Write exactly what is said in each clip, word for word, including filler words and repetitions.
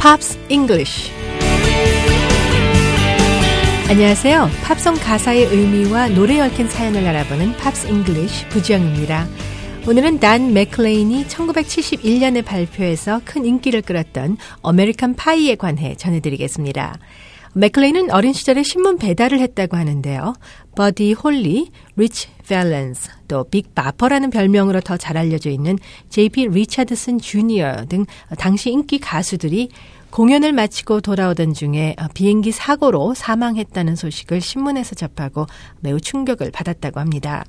Pops English. 안녕하세요. 팝송 가사의 의미와 노래에 얽힌 사연을 알아보는 Pops English 부지영입니다. 오늘은 단 맥클레인이 천구백칠십일 년에 발표해서 큰 인기를 끌었던 아메리칸 파이에 관해 전해드리겠습니다. 맥클레인은 어린 시절에 신문 배달을 했다고 하는데요. 버디 홀리, 리치 밸런스, 또 빅 바퍼라는 별명으로 더 잘 알려져 있는 제이피 리차드슨 주니어 등 당시 인기 가수들이 공연을 마치고 돌아오던 중에 비행기 사고로 사망했다는 소식을 신문에서 접하고 매우 충격을 받았다고 합니다.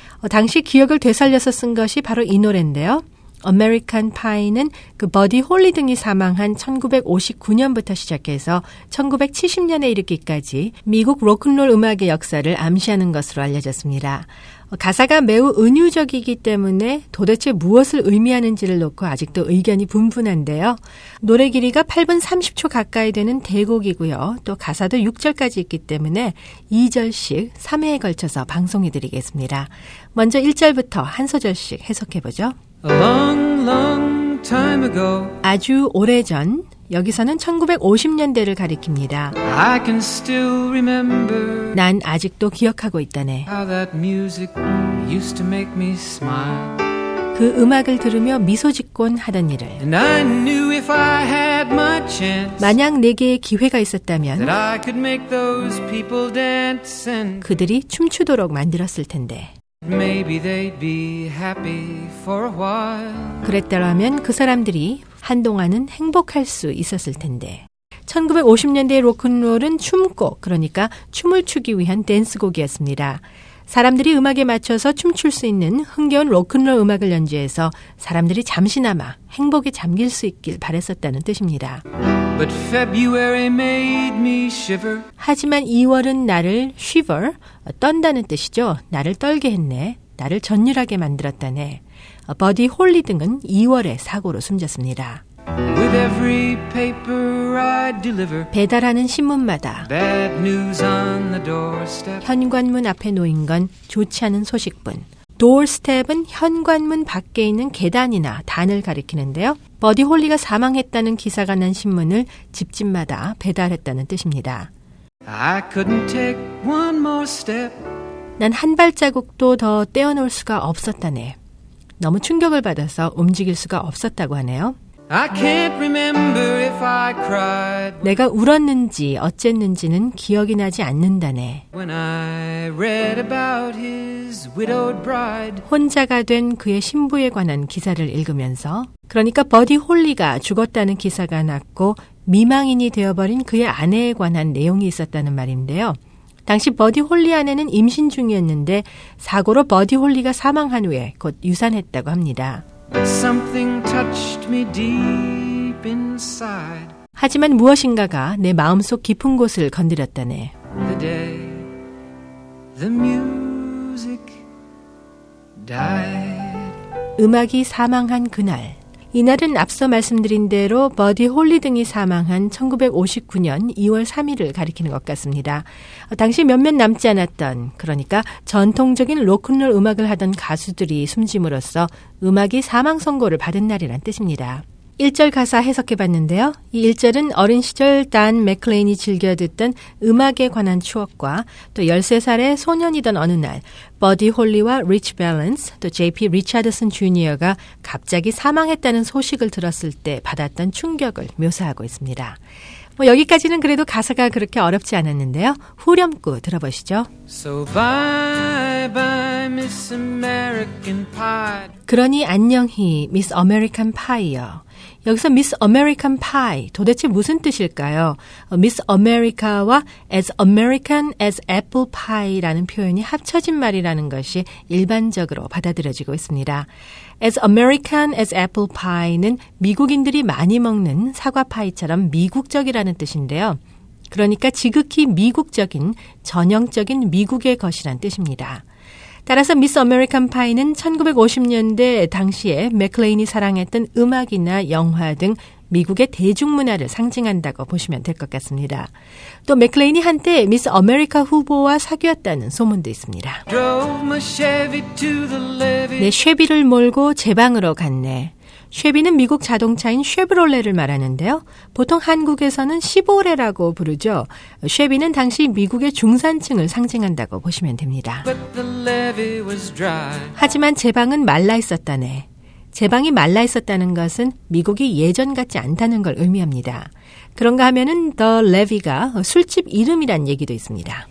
당시 기억을 되살려서 쓴 것이 바로 이 노래인데요. 아메리칸 파이는 그 버디 홀리 등이 사망한 천구백오십구 년부터 시작해서 천구백칠십 년에 이르기까지 미국 로큰롤 음악의 역사를 암시하는 것으로 알려졌습니다. 가사가 매우 은유적이기 때문에 도대체 무엇을 의미하는지를 놓고 아직도 의견이 분분한데요. 노래 길이가 팔 분 삼십 초 가까이 되는 대곡이고요. 또 가사도 육 절까지 있기 때문에 이 절씩 삼 회에 걸쳐서 방송해드리겠습니다. 먼저 일 절부터 한 소절씩 해석해보죠. A long, long time ago. 아주 오래전, 여기서는 천구백오십 년대를 가리킵니다. I can still remember. 난 아직도 기억하고 있다네. How that music used to make me smile. 그 음악을 들으며 미소 짓곤 하던 일을. And I knew if I had my chance. 만약 내게 기회가 있었다면 That I could make those people dance and 그들이 춤추도록 만들었을 텐데. Maybe they'd be happy for a while. 그랬더라면 그 사람들이 한동안은 행복할 수 있었을 텐데. 천구백오십 년대의 로큰롤은 춤곡, 그러니까 춤을 추기 위한 댄스곡이었습니다. 사람들이 음악에 맞춰서 춤출 수 있는 흥겨운 로큰롤 음악을 연주해서 사람들이 잠시나마 행복에 잠길 수 있길 바랬었다는 뜻입니다. But February made me shiver. 하지만 이월은 나를 shiver, 떤다는 뜻이죠. 나를 떨게 했네. 나를 전율하게 만들었다네. 버디 홀리 등은 이월에 사고로 숨졌습니다. With every paper I deliver. 배달하는 신문마다 Bad news on the doorstep. 현관문 앞에 놓인 건 좋지 않은 소식뿐. doorstep은 현관문 밖에 있는 계단이나 단을 가리키는데요. 버디 홀리가 사망했다는 기사가 난 신문을 집집마다 배달했다는 뜻입니다. I couldn't take one more step. 난 한 발자국도 더 떼어놓을 수가 없었다네. 너무 충격을 받아서 움직일 수가 없었다고 하네요. I can't remember if I cried 내가 울었는지 어쨌는지는 기억이 나지 않는다네. when I read about his widowed bride. 혼자가 된 그의 신부에 관한 기사를 읽으면서, 그러니까 버디 홀리가 죽었다는 기사가 났고 미망인이 되어버린 그의 아내에 관한 내용이 있었다는 말인데요. 당시 버디 홀리 아내는 임신 중이었는데 사고로 버디 홀리가 사망한 후에 곧 유산했다고 합니다. But something touched me deep inside. 하지만 무엇인가가 내 마음속 깊은 곳을 건드렸다네. The day the music died. 음악이 사망한 그날. 이날은 앞서 말씀드린 대로 버디 홀리 등이 사망한 천구백오십구 년 이월 삼 일을 가리키는 것 같습니다. 당시 몇몇 남지 않았던, 그러니까 전통적인 로큰롤 음악을 하던 가수들이 숨짐으로써 음악이 사망 선고를 받은 날이란 뜻입니다. 일 절 가사 해석해봤는데요. 이 일 절은 어린 시절 단 맥클레인이 즐겨 듣던 음악에 관한 추억과 또 열세 살의 소년이던 어느 날 버디 홀리와 리치 밸런스 또 제이피 리차드슨 주니어가 갑자기 사망했다는 소식을 들었을 때 받았던 충격을 묘사하고 있습니다. 뭐 여기까지는 그래도 가사가 그렇게 어렵지 않았는데요. 후렴구 들어보시죠. So bye bye Miss American Pie. 그러니 안녕히 미스 아메리칸 파이요. 여기서 미스 아메리칸 파이 도대체 무슨 뜻일까요? 미스 아메리카와 as American as apple pie라는 표현이 합쳐진 말이라는 것이 일반적으로 받아들여지고 있습니다. as American as apple pie는 미국인들이 많이 먹는 사과 파이처럼 미국적이라는 뜻인데요. 그러니까 지극히 미국적인, 전형적인 미국의 것이란 뜻입니다. 따라서 미스 아메리칸 파이는 천구백오십 년대 당시에 맥클레인이 사랑했던 음악이나 영화 등 미국의 대중문화를 상징한다고 보시면 될 것 같습니다. 또 맥클레인이 한때 미스 아메리카 후보와 사귀었다는 소문도 있습니다. 내 쉐비를 몰고 제 방으로 갔네. 쉐비는 미국 자동차인 쉐브롤레를 말하는데요. 보통 한국에서는 시보레라고 부르죠. 쉐비는 당시 미국의 중산층을 상징한다고 보시면 됩니다. 하지만 제방은 말라 있었다네. 제방이 말라 있었다는 것은 미국이 예전 같지 않다는 걸 의미합니다. 그런가 하면은 The Levee가 술집 이름이란 얘기도 있습니다.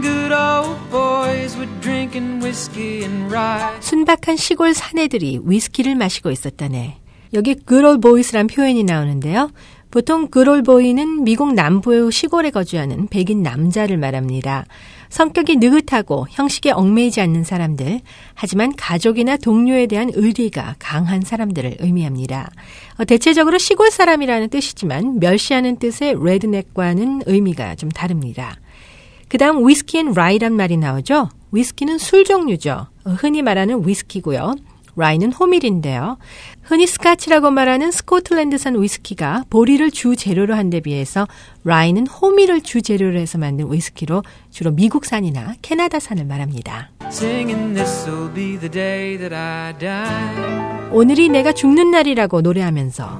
순박한 시골 사내들이 위스키를 마시고 있었다네. 여기 good old boys란 표현이 나오는데요. 보통 good old boy는 미국 남부의 시골에 거주하는 백인 남자를 말합니다. 성격이 느긋하고 형식에 얽매이지 않는 사람들, 하지만 가족이나 동료에 대한 의리가 강한 사람들을 의미합니다. 어, 대체적으로 시골 사람이라는 뜻이지만 멸시하는 뜻의 redneck과는 의미가 좀 다릅니다. 그 다음 위스키 앤 라이란 말이 나오죠. 위스키는 술 종류죠. 어, 흔히 말하는 위스키고요. 라이는 호밀인데요. 흔히 스카치라고 말하는 스코틀랜드산 위스키가 보리를 주 재료로 한 데 비해서 라이는 호밀을 주 재료로 해서 만든 위스키로 주로 미국산이나 캐나다산을 말합니다. 오늘이 내가 죽는 날이라고 노래하면서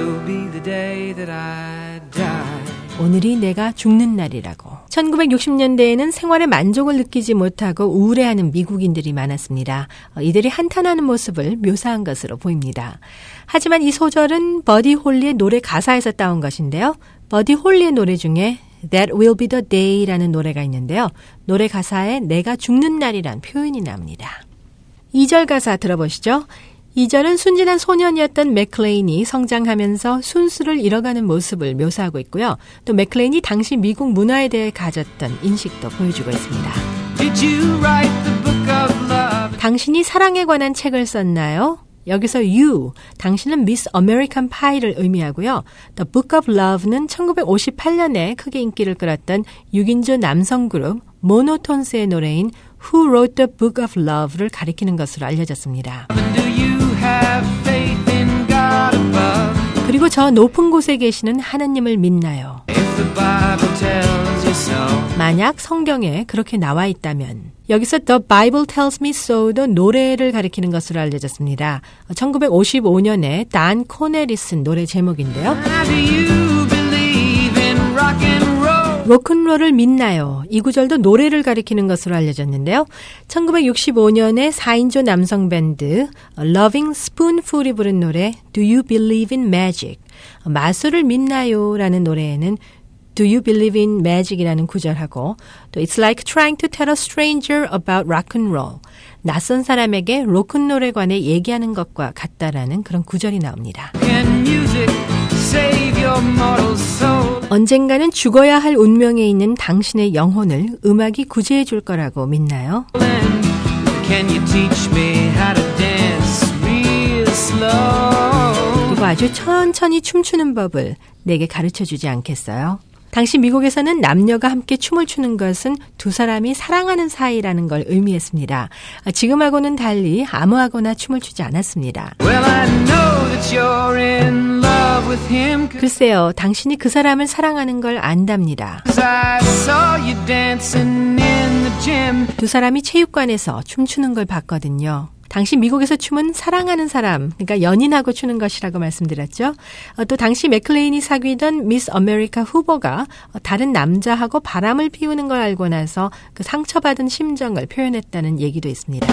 오늘이 내가 죽는 날이라고. 천구백육십 년대에는 생활에 만족을 느끼지 못하고 우울해하는 미국인들이 많았습니다. 이들이 한탄하는 모습을 묘사한 것으로 보입니다. 하지만 이 소절은 버디 홀리의 노래 가사에서 따온 것인데요. 버디 홀리의 노래 중에 That Will Be the Day라는 노래가 있는데요. 노래 가사에 내가 죽는 날이란 표현이 나옵니다. 이 절 가사 들어보시죠. 이 절은 순진한 소년이었던 맥클레인이 성장하면서 순수를 잃어가는 모습을 묘사하고 있고요. 또 맥클레인이 당시 미국 문화에 대해 가졌던 인식도 보여주고 있습니다. Did you write the book of love? 당신이 사랑에 관한 책을 썼나요? 여기서 you, 당신은 미스 아메리칸 파이를 의미하고요. The Book of Love는 천구백오십팔 년에 크게 인기를 끌었던 육 인조 남성 그룹 모노톤스의 노래인 Who Wrote the Book of Love를 가리키는 것으로 알려졌습니다. 그리고 저 높은 곳에 계시는 하나님을 믿나요? 만약 성경에 그렇게 나와 있다면 여기서 The Bible Tells Me So도 노래를 가리키는 것으로 알려졌습니다. 천구백오십오 년에 단 코넬이 쓴 노래 제목인데요. 로큰롤을 믿나요? 이 구절도 노래를 가리키는 것으로 알려졌는데요. 천구백육십오 년에 사 인조 남성 밴드 Loving Spoonful이 부른 노래 Do You Believe in Magic? 마술을 믿나요? 라는 노래에는 Do you believe in magic이라는 구절하고 또 It's like trying to tell a stranger about rock and roll. 낯선 사람에게 로큰롤에 관해 얘기하는 것과 같다라는 그런 구절이 나옵니다. Can music save your mortal soul? 언젠가는 죽어야 할 운명에 있는 당신의 영혼을 음악이 구제해 줄 거라고 믿나요? Can you teach me how to dance real slow? 그리고 아주 천천히 춤추는 법을 내게 가르쳐 주지 않겠어요? 당시 미국에서는 남녀가 함께 춤을 추는 것은 두 사람이 사랑하는 사이라는 걸 의미했습니다. 지금하고는 달리 아무하거나 춤을 추지 않았습니다. Well, I know that you're in love with him. 글쎄요, 당신이 그 사람을 사랑하는 걸 안답니다. I saw you dancing in the gym. 두 사람이 체육관에서 춤추는 걸 봤거든요. 당시 미국에서 춤은 사랑하는 사람, 그러니까 연인하고 추는 것이라고 말씀드렸죠. 어, 또 당시 맥클레인이 사귀던 미스 아메리카 후보가 어, 다른 남자하고 바람을 피우는 걸 알고 나서 그 상처받은 심정을 표현했다는 얘기도 있습니다.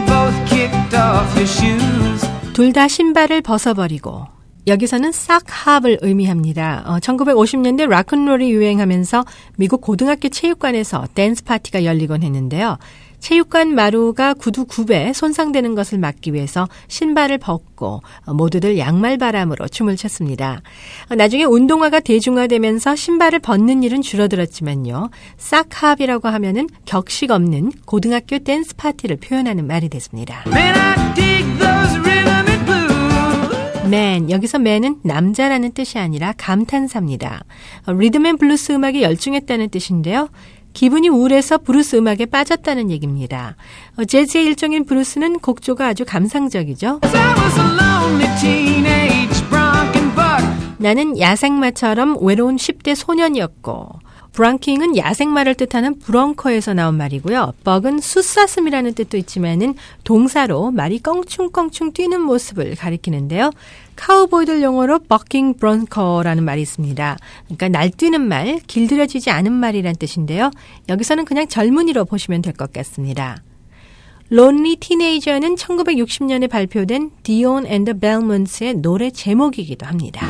둘 다 신발을 벗어버리고 여기서는 싹합을 의미합니다. 어, 천구백오십 년대 락앤롤이 유행하면서 미국 고등학교 체육관에서 댄스 파티가 열리곤 했는데요. 체육관 마루가 구두 굽에 손상되는 것을 막기 위해서 신발을 벗고 모두들 양말바람으로 춤을 췄습니다. 나중에 운동화가 대중화되면서 신발을 벗는 일은 줄어들었지만요. 싹합이라고 하면은 격식 없는 고등학교 댄스 파티를 표현하는 말이 됐습니다. Man, 여기서 man은 남자라는 뜻이 아니라 감탄사입니다. 리듬 앤 블루스 음악에 열중했다는 뜻인데요. 기분이 우울해서 브루스 음악에 빠졌다는 얘기입니다. 어, 재즈의 일종인 브루스는 곡조가 아주 감상적이죠. 나는 야생마처럼 외로운 십 대 소년이었고 브랑킹은 야생마를 뜻하는 브렁커에서 나온 말이고요. 벅은 숫사슴이라는 뜻도 있지만은 동사로 말이 껑충껑충 뛰는 모습을 가리키는데요. 카우보이들 용어로 버킹 브론커라는 말이 있습니다. 그러니까 날뛰는 말, 길들여지지 않은 말이란 뜻인데요. 여기서는 그냥 젊은이로 보시면 될 것 같습니다. 론리 티네이저는 천구백육십 년에 발표된 Dion and the Belmonts의 노래 제목이기도 합니다.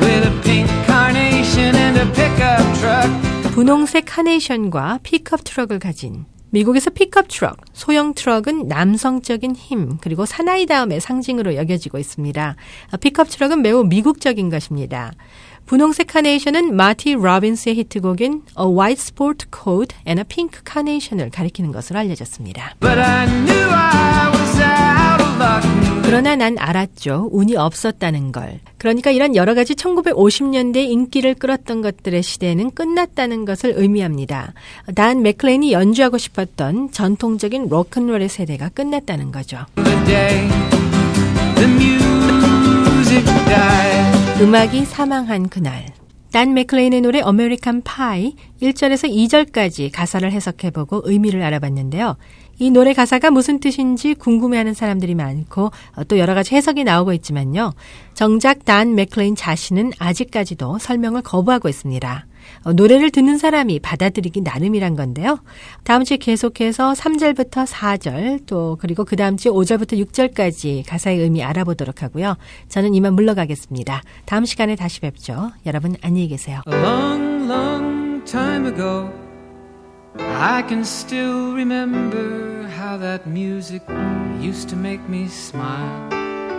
분홍색 카네이션과 픽업 트럭을 가진 미국에서 픽업 트럭, 소형 트럭은 남성적인 힘 그리고 사나이다움의 상징으로 여겨지고 있습니다. 픽업 트럭은 매우 미국적인 것입니다. 분홍색 카네이션은 마티 로빈스의 히트곡인 A White Sport Coat and a Pink Carnation을 가리키는 것으로 알려졌습니다. But I knew I was out of luck. 그러나 난 알았죠. 운이 없었다는 걸. 그러니까 이런 여러 가지 천구백오십 년대 인기를 끌었던 것들의 시대는 끝났다는 것을 의미합니다. 단 맥클레인이 연주하고 싶었던 전통적인 로큰롤의 세대가 끝났다는 거죠. The day the music died. 음악이 사망한 그날. 단 맥클레인의 노래 어메리칸 파이 일 절에서 이 절까지 가사를 해석해보고 의미를 알아봤는데요. 이 노래 가사가 무슨 뜻인지 궁금해하는 사람들이 많고 또 여러 가지 해석이 나오고 있지만요. 정작 단 맥클레인 자신은 아직까지도 설명을 거부하고 있습니다. 노래를 듣는 사람이 받아들이기 나름이란 건데요. 다음 주에 계속해서 삼 절부터 사 절 또 그리고 그 다음 주에 오 절부터 육 절까지 가사의 의미 알아보도록 하고요. 저는 이만 물러가겠습니다. 다음 시간에 다시 뵙죠. 여러분 안녕히 계세요. A long, long time ago, I can still remember how that music used to make me smile.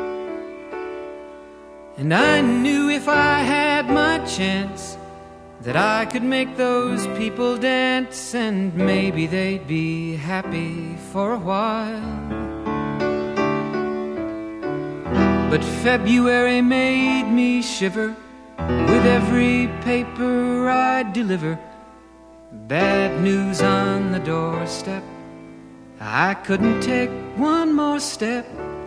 And I knew if I had my chance that I could make those people dance and maybe they'd be happy for a while. But February made me shiver with every paper I deliver. Bad news on the doorstep. I couldn't take one more step.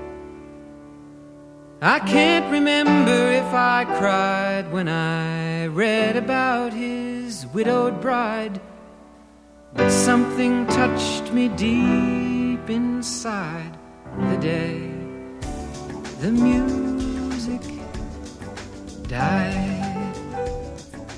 I can't remember if I cried when I read about his widowed bride, but something touched me deep inside the day the music died.